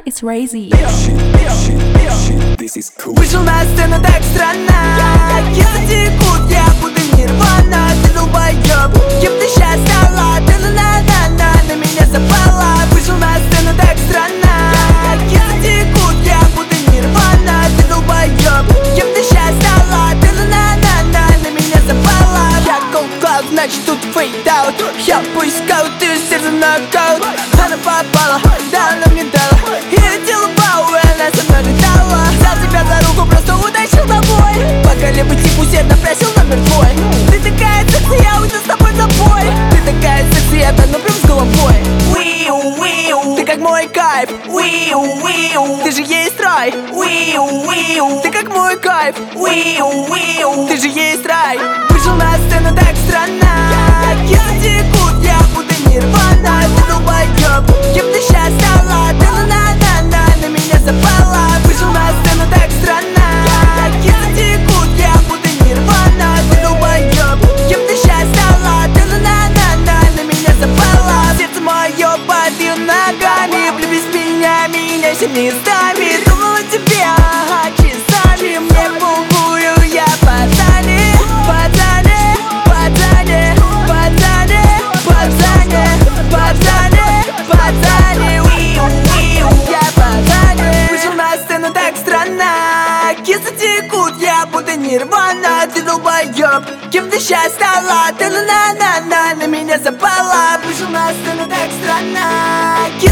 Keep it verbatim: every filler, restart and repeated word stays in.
It's Razy. Вышел на сцену так странно. Если текут, я буду нирвана. Ты долбоёб, кем ты щас стала? Ты на-на-на-на, на меня запала. Вышел на сцену так странно. Если текут, я буду нирвана. Ты долбоёб, кем ты щас стала? Ты на-на-на-на, на меня запала. Я cold cloud, значит тут fade out. Я поискал, ты сердце нокаут. Она попала, да она мне дала. И дело бау, она со мной летала. Взял тебя за руку, просто утащил домой. Пока левый тип усердно просил номер твой. Ты такая секси, я уйду с тобой в запой. Ты такая секси, я тону прям с головой. Уиу, уиу, ты как мой кайф. Уиу, уиу, ты же есть рай. Уиу, уиу, ты как мой кайф. Уиу, уиу, ты же есть рай. Вышел на сцену так странно. Если текут, я буду нирвана. Ты долбоёб, кем ты щас стала? Ты на-на-на-на, на меня запала. Вышел на сцену так странно. Если текут, я буду нирвана. Ты долбоёб, кем ты щас стала? Ты на-на-на-на, на меня запала. Сердце мое под ее ногами. Влюбись в меня, меня сильнее ставит. Думала тебе, ага, часами. Мне похую, я пацаны, пацаны, пацаны, пацаны, пацаны, пацаны, пацаны, уиу, уиу, я пацаны. Вышел на сцену так странно. Кисы текут, я буду нирвана. Ты долбоёб, кем ты щас стала? Ты на-на-на-на, на меня запала. Вышел на сцену так странно.